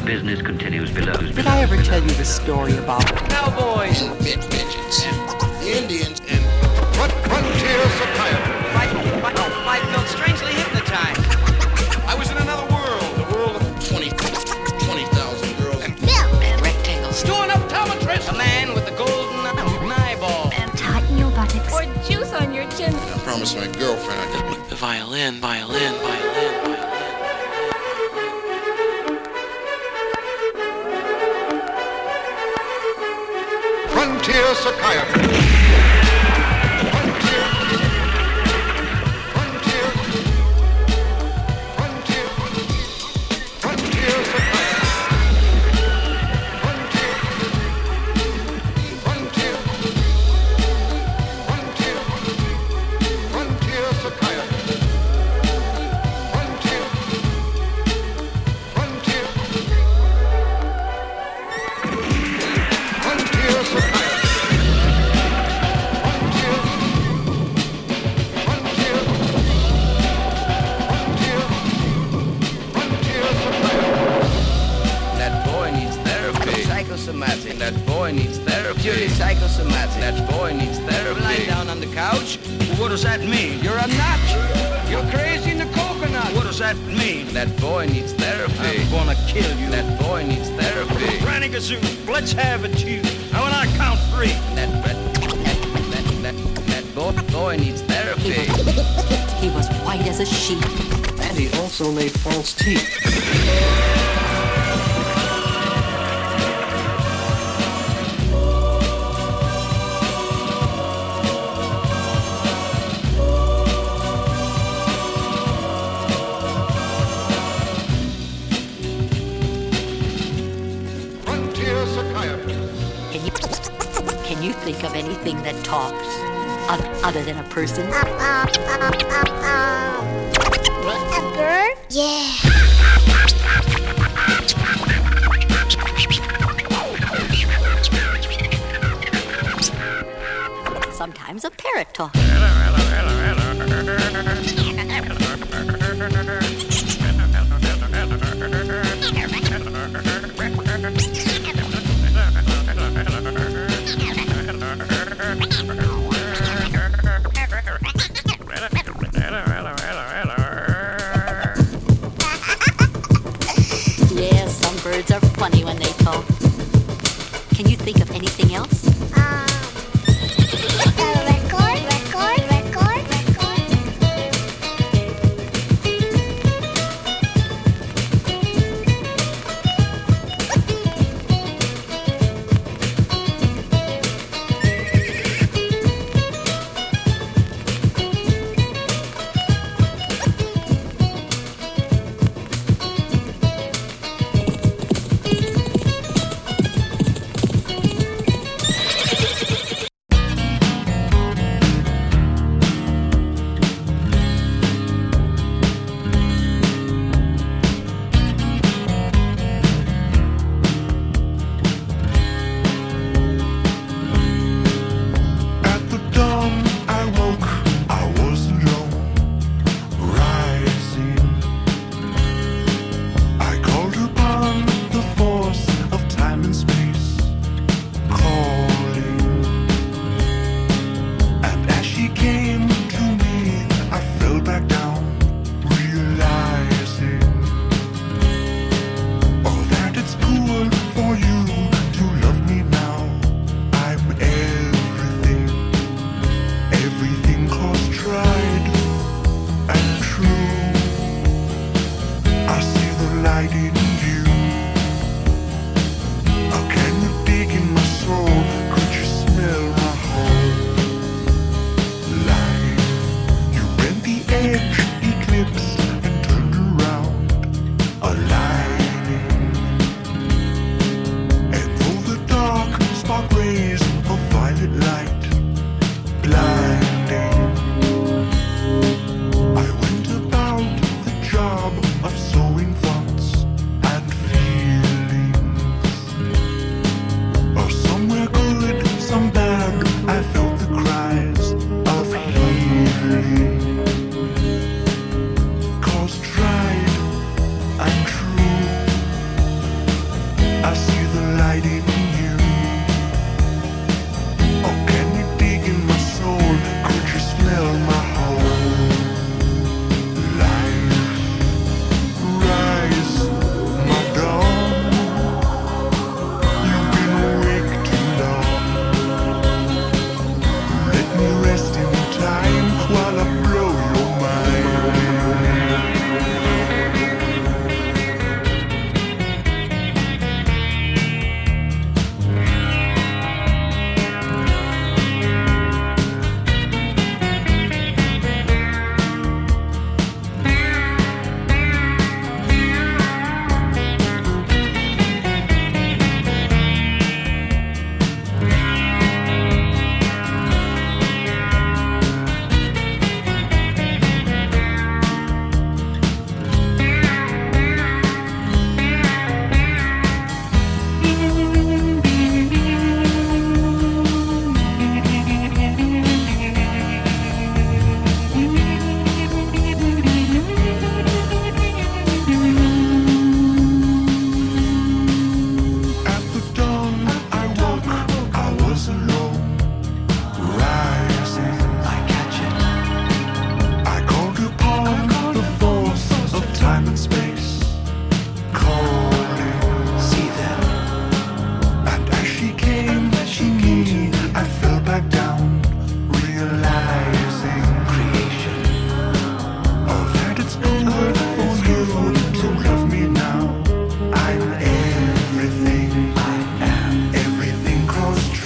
Business continues below. Did I ever tell you the story about cowboys, midgets, and Indians, and frontier psychiatry? I felt strangely hypnotized. I was in another world, the world of 20,000 girls. And Bill. And rectangles. Storing up optometrist. A man with the golden eyeball. And tighten your buttocks. Or juice on your chin. I promised my girlfriend I'd the violin. Frontier psychiatry. That boy needs therapy. Purely psychosomatic. That boy needs therapy. Lying down on the couch. Well, what does that mean? You're a nut. You're crazy in the coconut. What does that mean? That boy needs therapy. I'm gonna kill you. That boy needs therapy. Granny Gazoo, let's have it, you. Now when I count 3. That boy needs therapy. He was white as a sheet. And he also made false teeth. Can you think of anything that talks other than a person? A bird? Yeah. Sometimes a parrot talks. Yeah, some birds are funny when they talk. Can you think of anything else?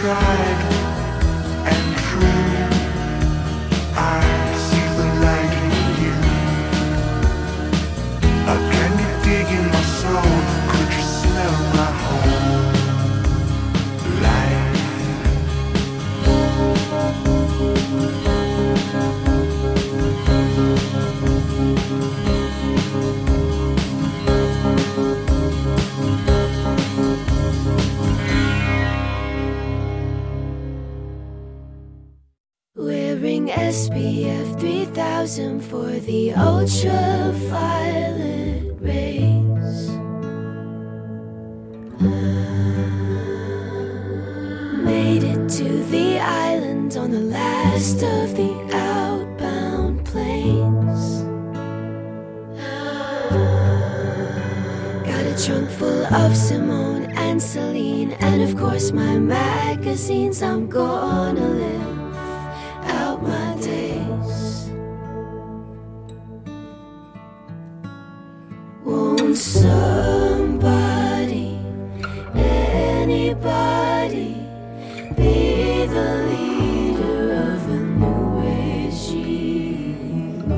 tried and true. I see the light in you. Can you dig in my soul? Could you smell my whole life? Wearing SPF 3000 for the ultraviolet rays. Made it to the island on the last of the outbound planes. Got a trunk full of Simone and Celine, and of course my magazines. I'm gonna live out my days. Won't somebody, anybody, be the leader of a new regime?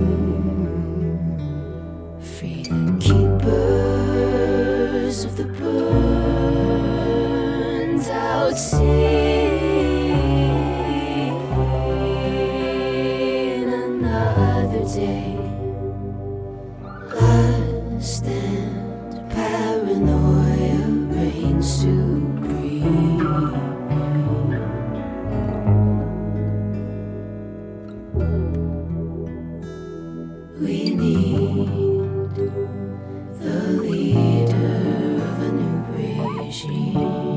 Free the keepers of the burned out sea. Day, lust and paranoia reign supreme. We need the leader of a new regime.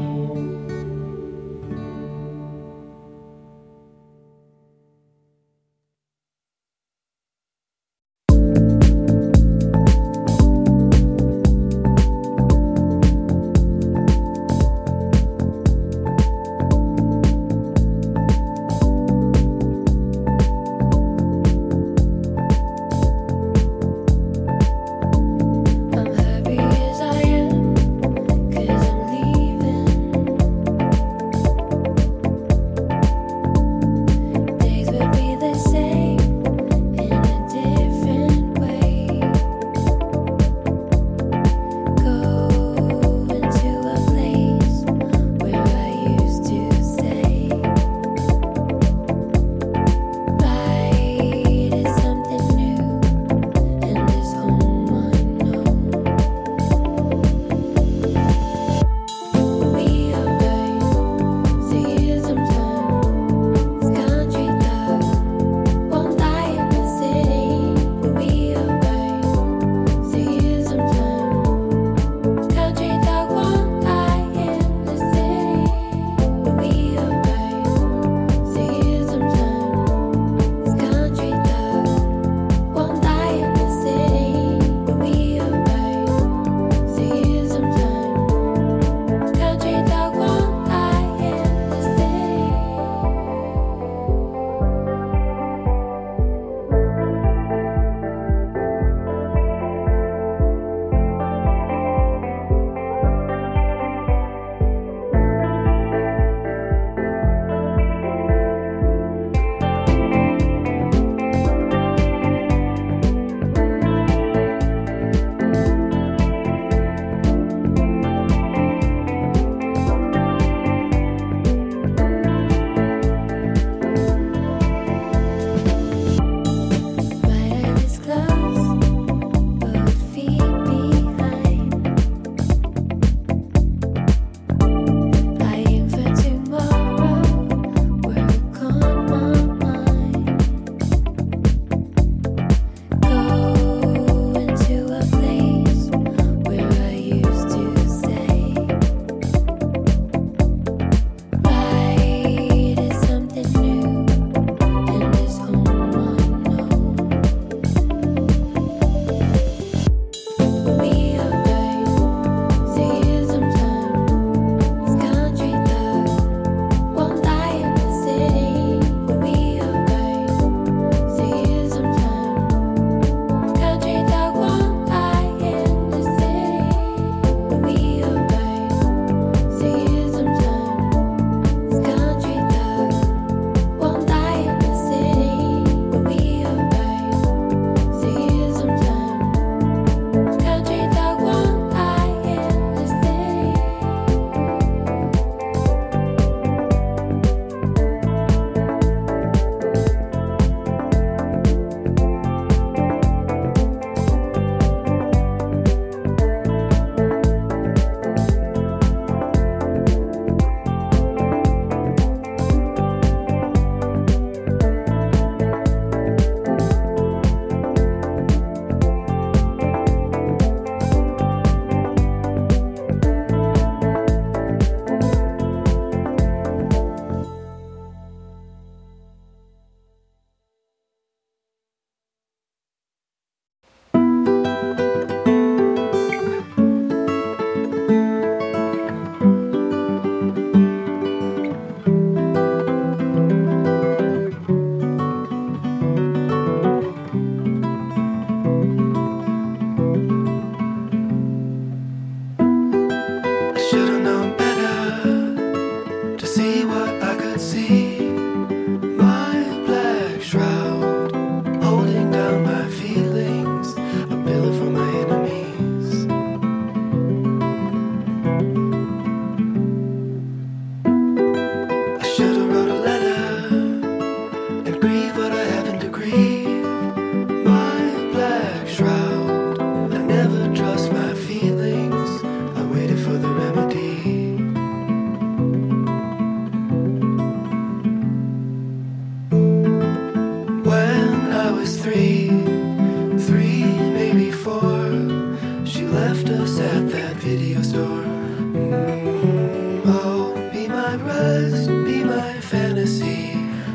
rust, be my fantasy.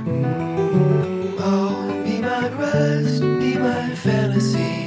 Oh, be my rust, be my fantasy.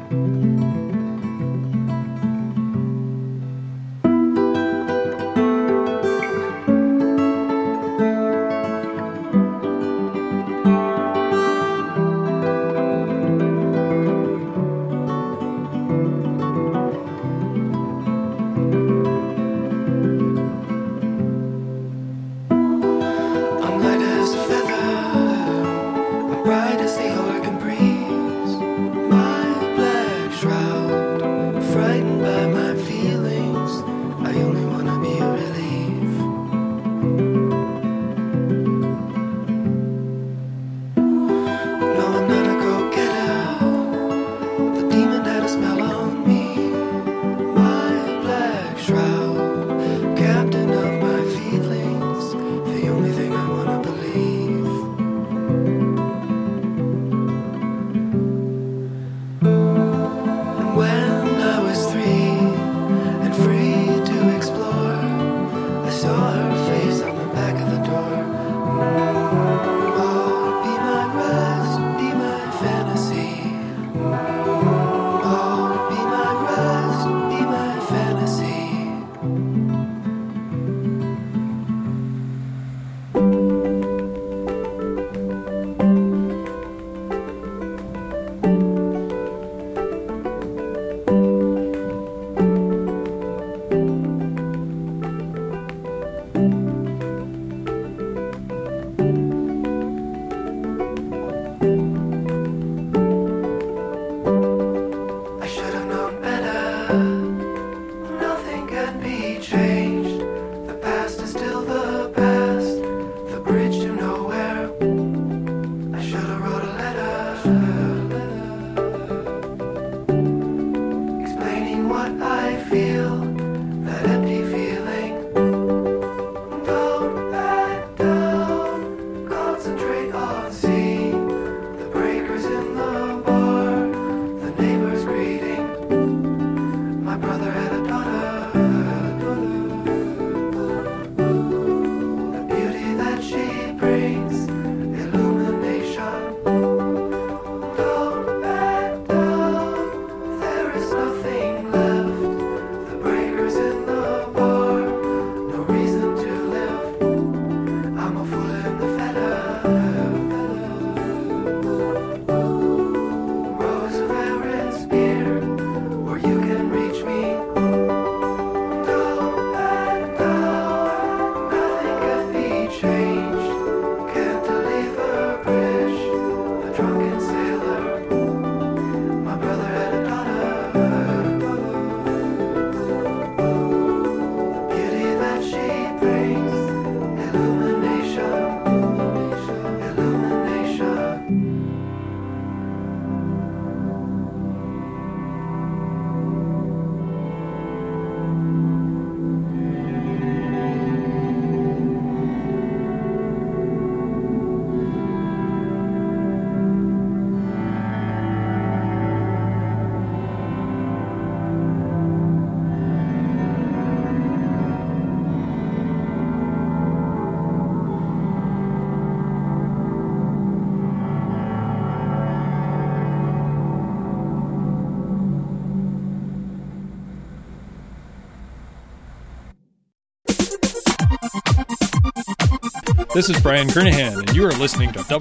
This is Brian Kernahan, and you are listening to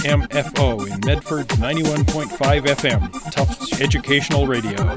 WMFO in Medford 91.5 FM, Tufts Educational Radio.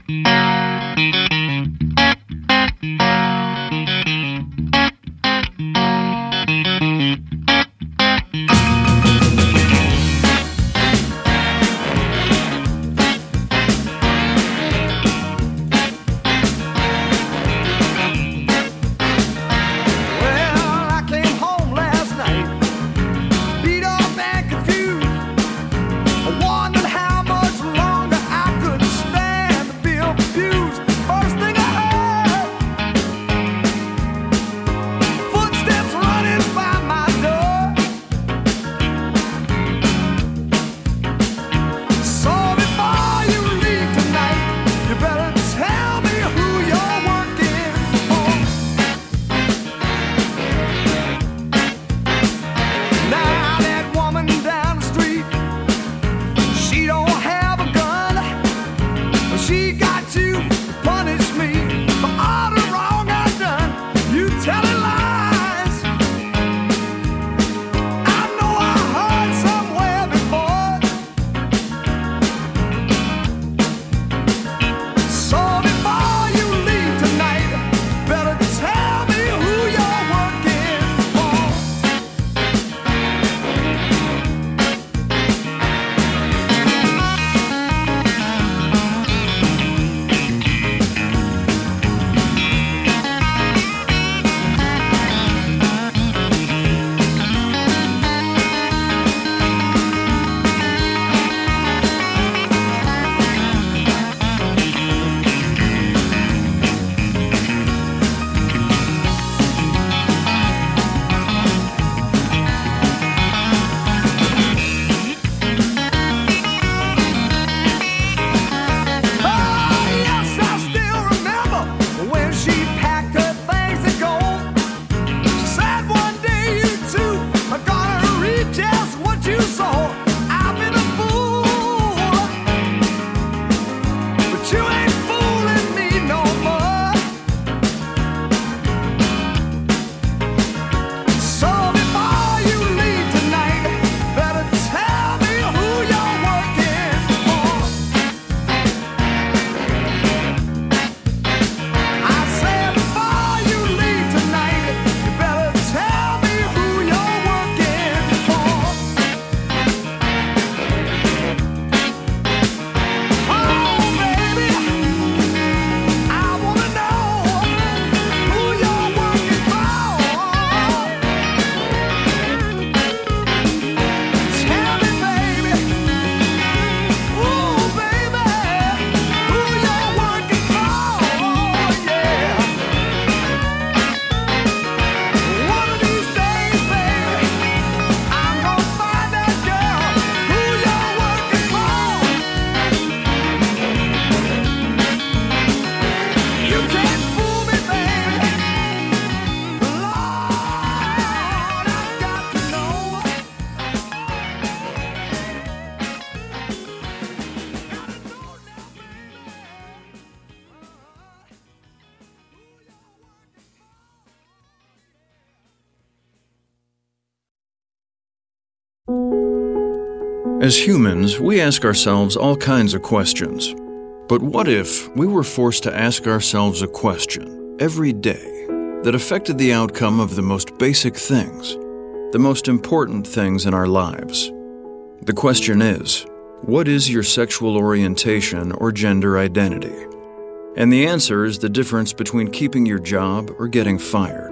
As humans, we ask ourselves all kinds of questions. But what if we were forced to ask ourselves a question every day that affected the outcome of the most basic things, the most important things in our lives? The question is, what is your sexual orientation or gender identity? And the answer is the difference between keeping your job or getting fired.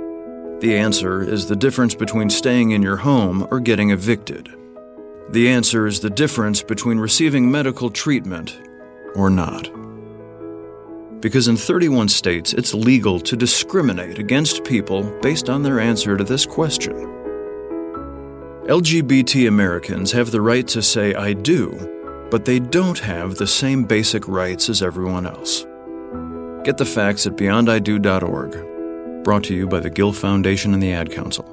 The answer is the difference between staying in your home or getting evicted. The answer is the difference between receiving medical treatment or not. Because in 31 states, it's legal to discriminate against people based on their answer to this question. LGBT Americans have the right to say I do, but they don't have the same basic rights as everyone else. Get the facts at beyondido.org. Brought to you by the Gill Foundation and the Ad Council.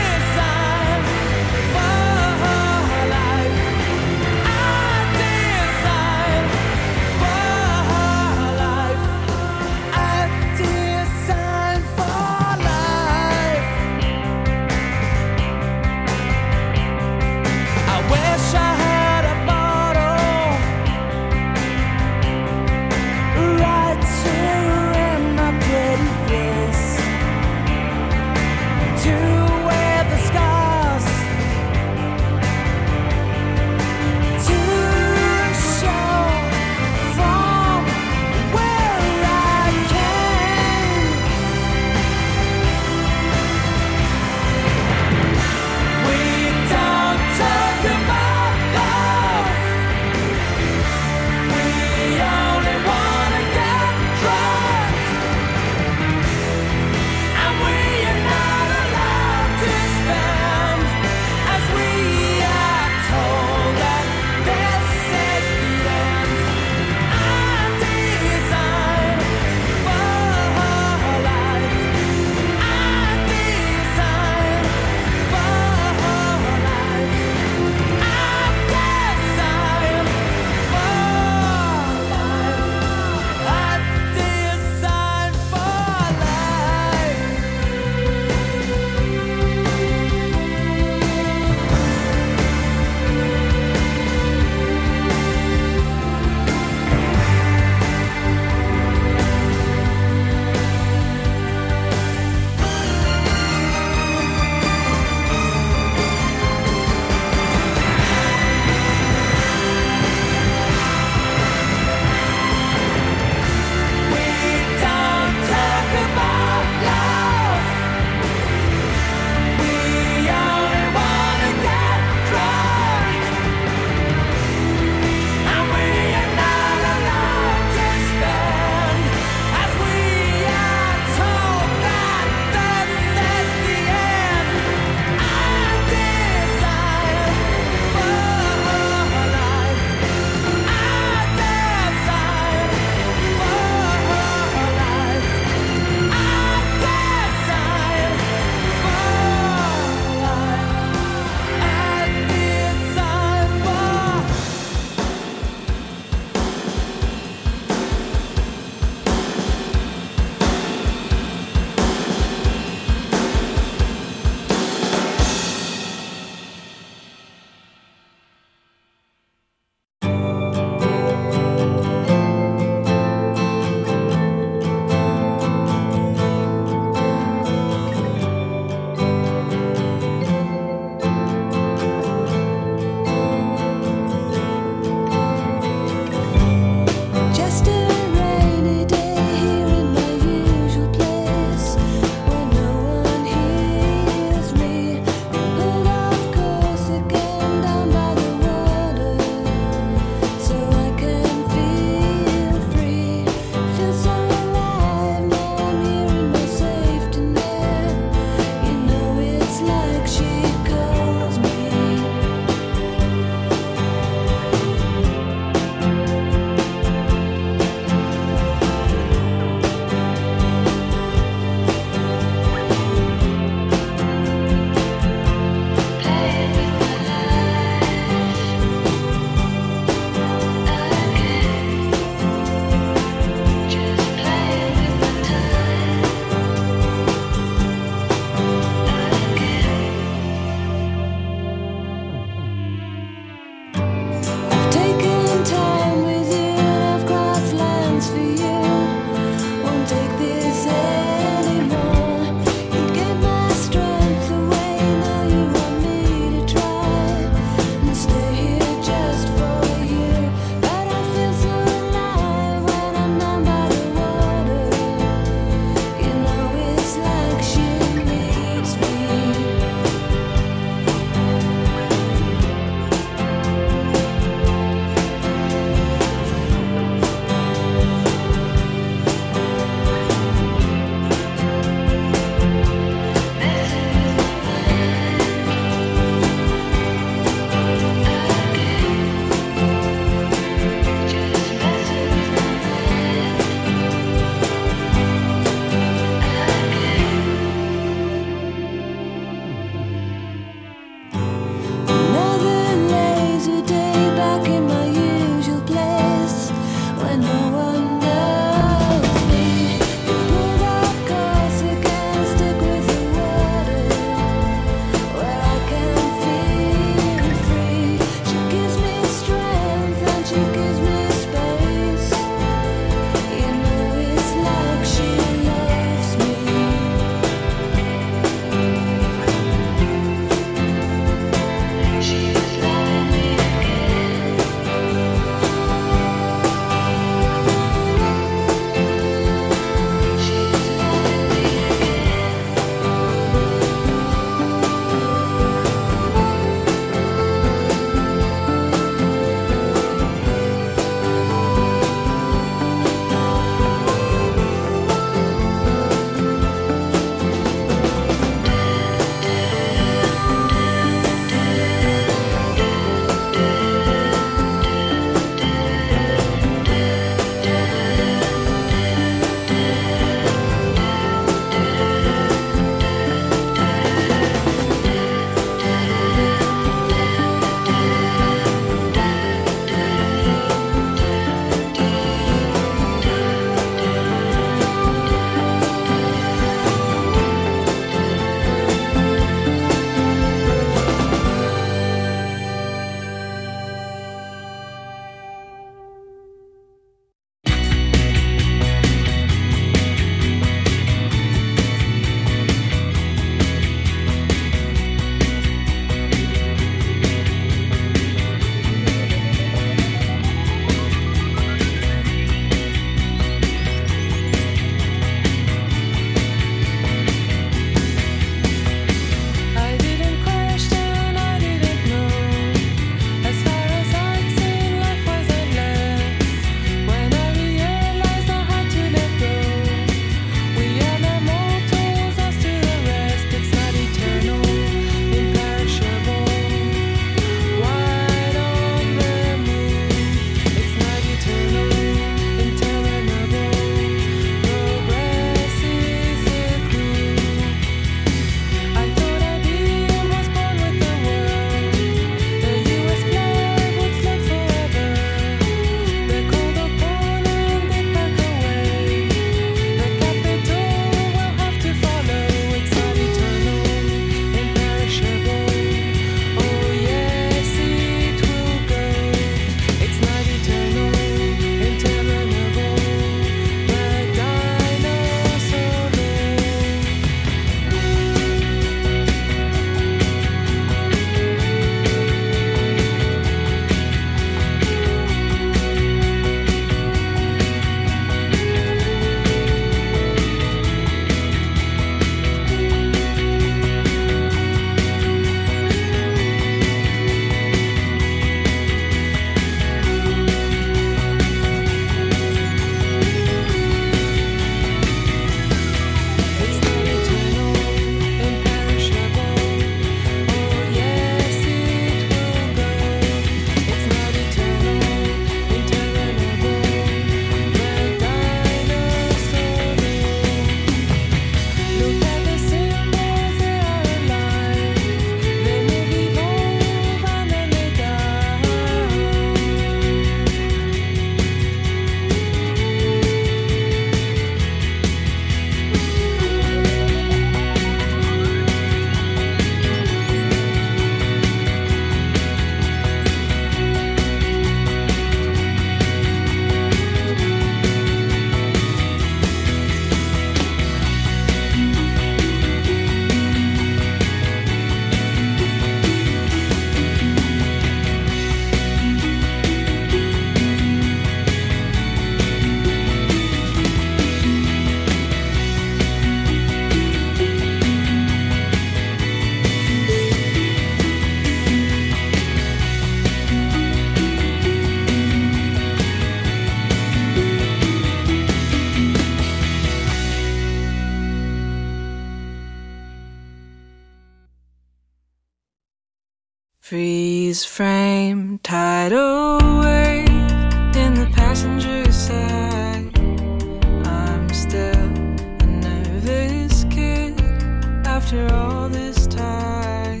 Freeze frame, tidal wave in the passenger side. I'm still a nervous kid after all this time.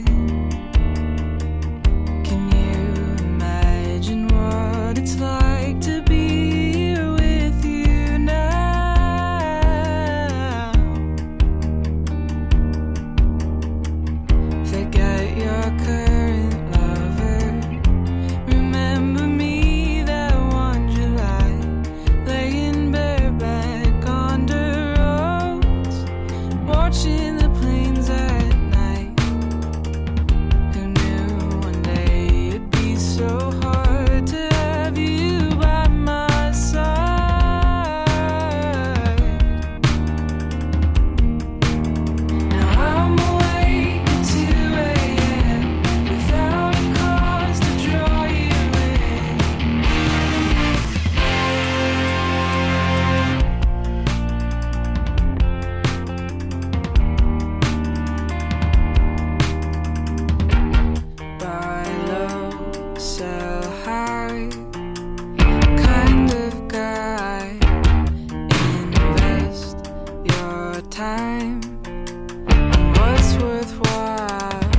Can you imagine what it's like to be here with you now? Forget your current lover. Remember me that one July, laying bareback on the roads, watching the planes at night. Who knew one day it'd be so hard to have you by my side? Now I'm awake at 2 a.m. without a cause to draw you in. Buy low, sell high, kind of guy. Invest your time in what's worthwhile.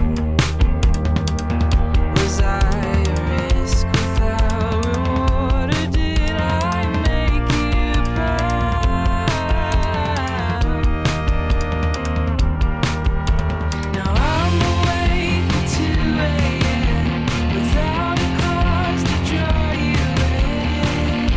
Was I a risk without reward, or did I make you proud? Now I'm awake at 2 a.m. without a cause to draw you in.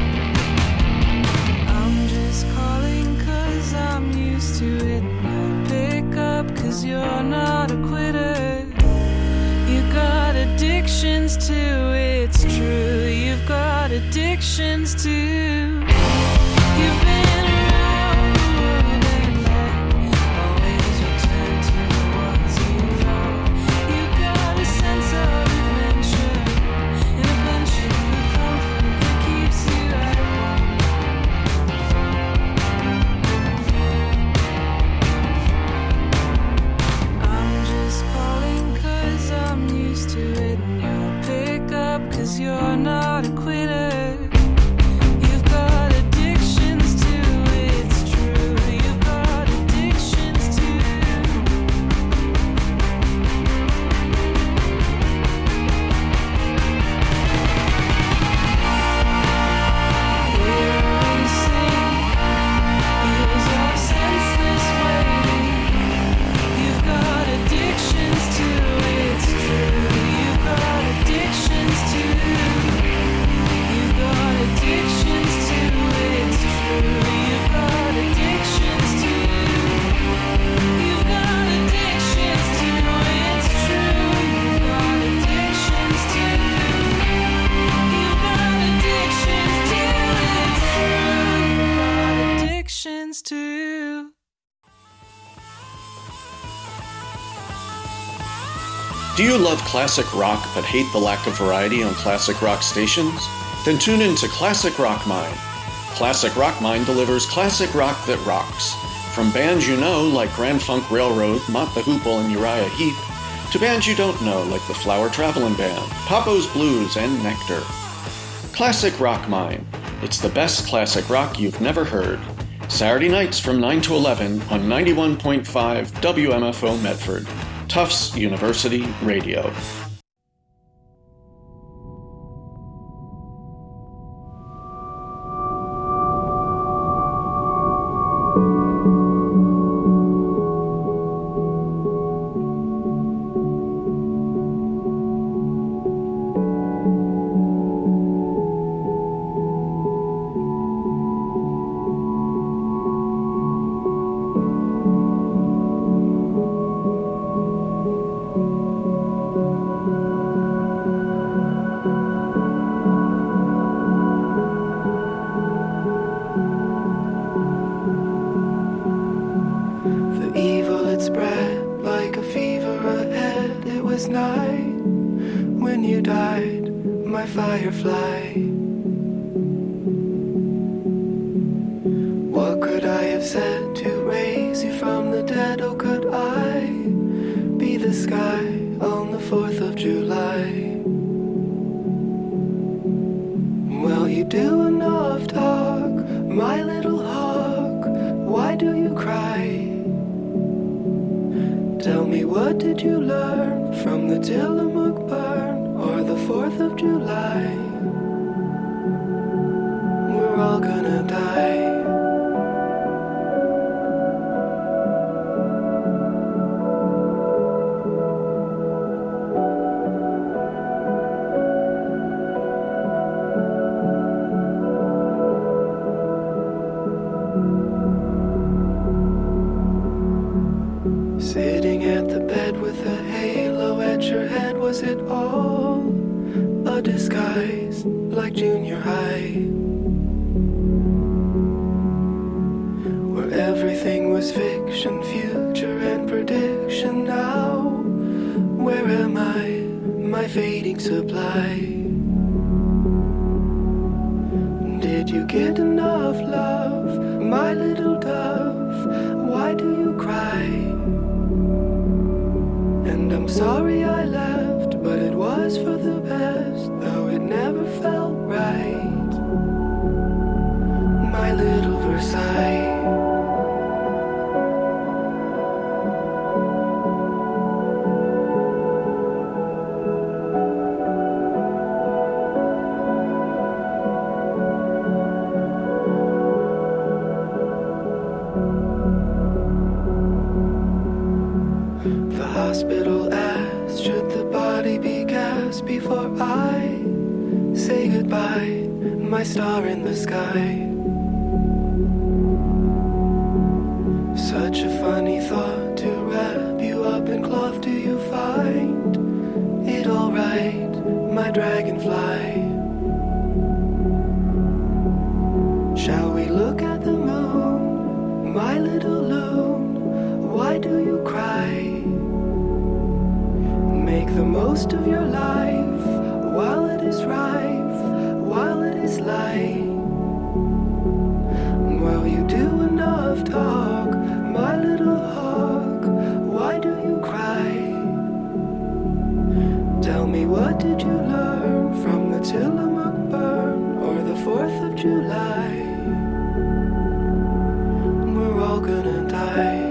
I'm just calling 'cause I'm used to it. No pickup 'cause you're not a quitter. You got addictions too, it's true. You've got addictions too. You've been around the world and back, always return to the ones you love. You got a sense of adventure and a penchant for comfort that keeps you at home. I'm just calling 'cause I'm used to it, and you'll pick up 'cause you're not a quitter. You've got addictions too, it's true. You've got addictions too. We're racing, years of senseless waiting. You've got addictions too, it's true. You've got addictions too. You've got addictions too, it's true. You've got addictions too. You've got addictions too, it's true. You've got addictions too. You've got addictions too, it's true. You've got addictions too. Do you love classic rock but hate the lack of variety on classic rock stations? Then tune in to Classic Rock Mine. Classic Rock Mine delivers classic rock that rocks. From bands you know like Grand Funk Railroad, Mott the Hoople, and Uriah Heep, to bands you don't know like the Flower Travelin' Band, Papo's Blues, and Nectar. Classic Rock Mine. It's the best classic rock you've never heard. Saturday nights from 9 to 11 on 91.5 WMFO Medford. Tufts University Radio. Firefly. What could I have said to raise you from the dead? Oh, could I be the sky on the 4th of July? My little hawk, why do you cry? Tell me, what did you learn from the Tillamook burn or the 4th of July? We're all gonna die. Sitting at the bed with a halo at your head, was it all a disguise like junior high? Where everything was fiction, future and prediction. Now, where am I, my fading supply? Did you get enough love, my little dove? Why do you cry? And I'm sorry I left, but it was for the best, though it never felt right. My little Versailles. Hospital asked, should the body be gassed before I say goodbye, my star in the sky? Such a funny thought to wrap you up in cloth. Do you find it alright, my dragonfly? Shall we look at the moon, my little loon? Why do you cry? Make the most of your life while it is rife, while it is light. While you do enough talk, my little hawk, why do you cry? Tell me, what did you learn from the Tillamook burn or the 4th of July? We're all gonna die.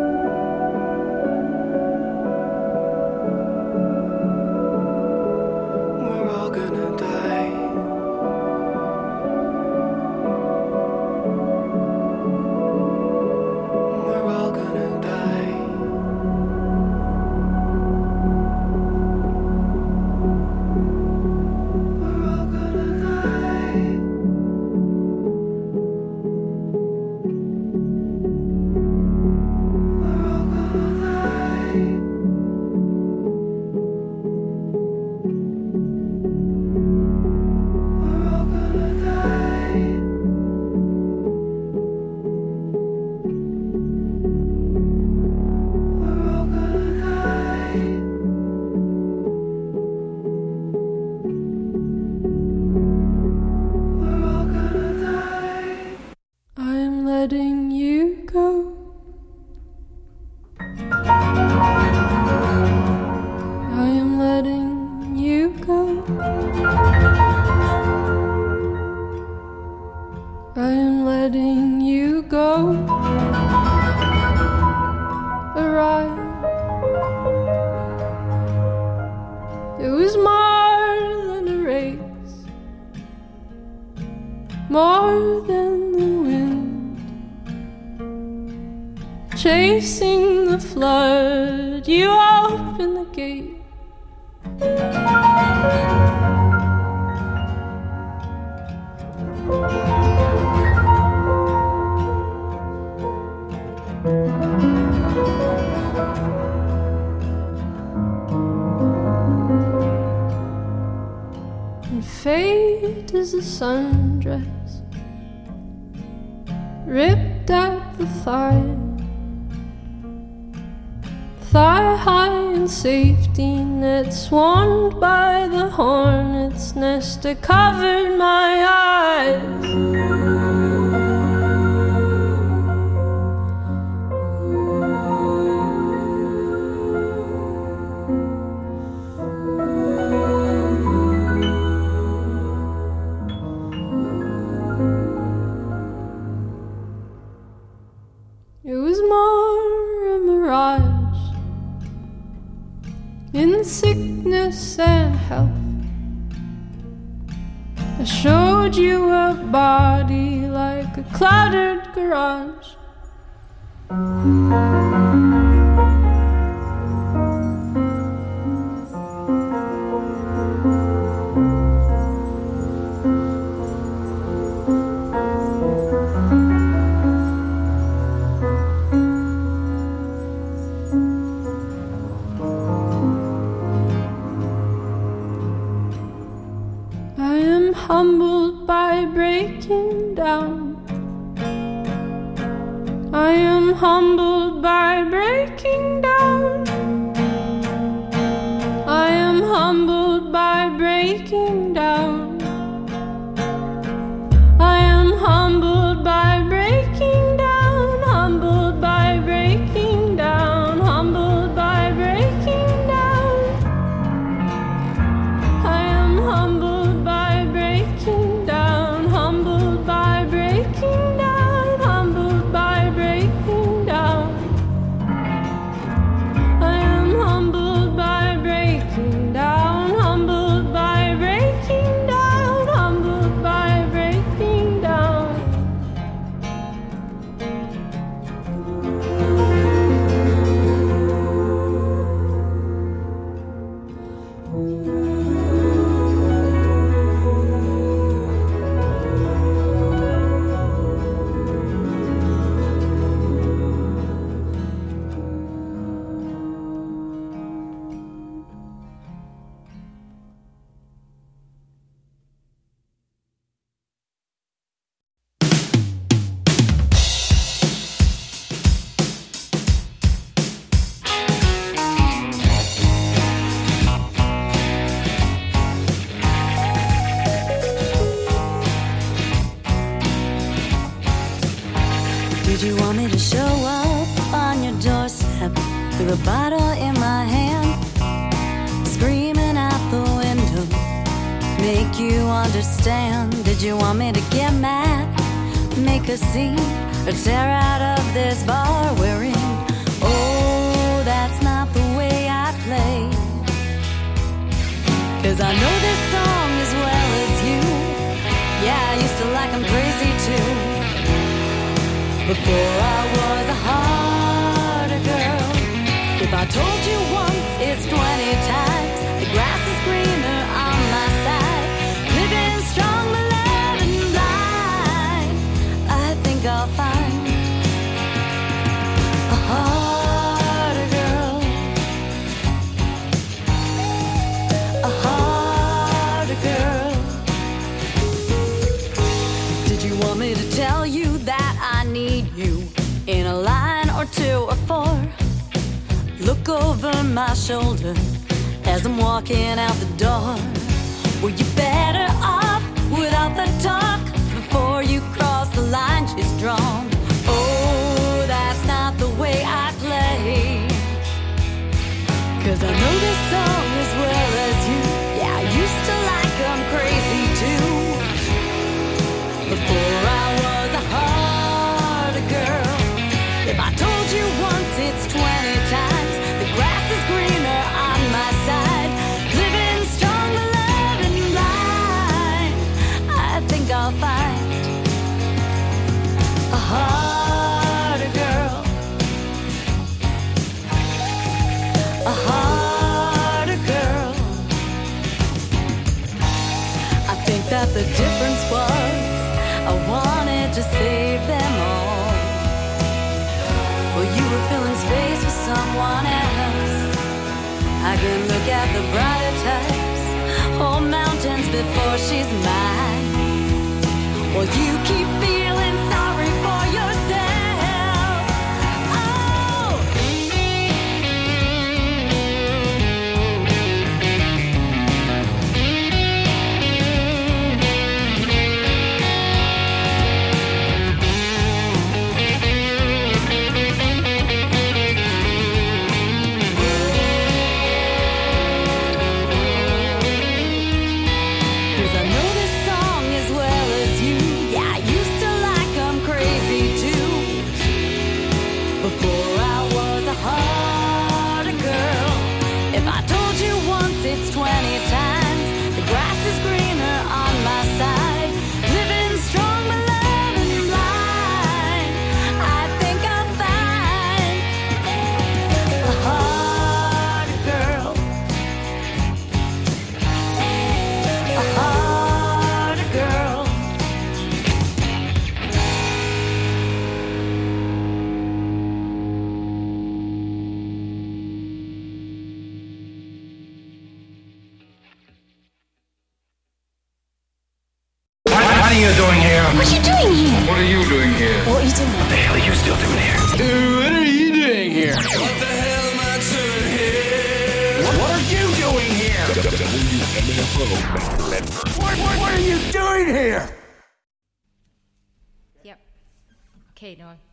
Chasing the flood, you open the gate. And fate is a sundress ripped at the thigh. Thigh high in safety net, swarmed by the hornet's nest that covered my eyes. in sickness and health. I showed you a body like a cluttered garage. Humbled by breaking down. I am humbled by breaking down. I am humbled by breaking down. I am humbled by breaking down. Humbled by breaking down. Humbled by breaking down. I am humbled. Humbled by breaking down, humbled by breaking down. I am humbled by breaking down, humbled by breaking down, humbled by breaking down. Did you want me to show up on your doorstep with a bottle in my hand, screaming out the window, make you understand? Did you want me to get mad, make a scene, or tear out of this bar we're in? Oh, that's not the way I play, 'cause I know this song as well as you. Yeah, I used to like them crazy too. Before I was a harder girl. If I told you once, it's 20 times. The grass is greener on my side. Living strong, but loving blind. I think I'll find a harder girl. A harder girl. Did you want me to tell you that I need you in a line or two or four? Look over my shoulder as I'm walking out the door. Well, you're better off without the talk before you cross the line she's drawn. Oh, that's not the way I play, 'cause I know this song as well as you. Yeah, I used to like them crazy too. Before I was a harder girl. If I told you once, it's 20 times. The grass is greener on my side. Living strong, but loving blind. I think I'll find a harder girl. A harder girl. I think that the difference was I wanted to save them all. Well, you were filling space with someone else. I can look at the brighter types, whole mountains before she's mine. Well, you keep feeling sorry for yourself. Oh! I know this song as well as you. Yeah, I used to like What are you doing here? What are you doing here? What are you doing? What the hell are you still doing here? What are you doing here? What the hell am I doing here? What are you doing here? WMFO. What are you doing here? Yep. Okay, Noah.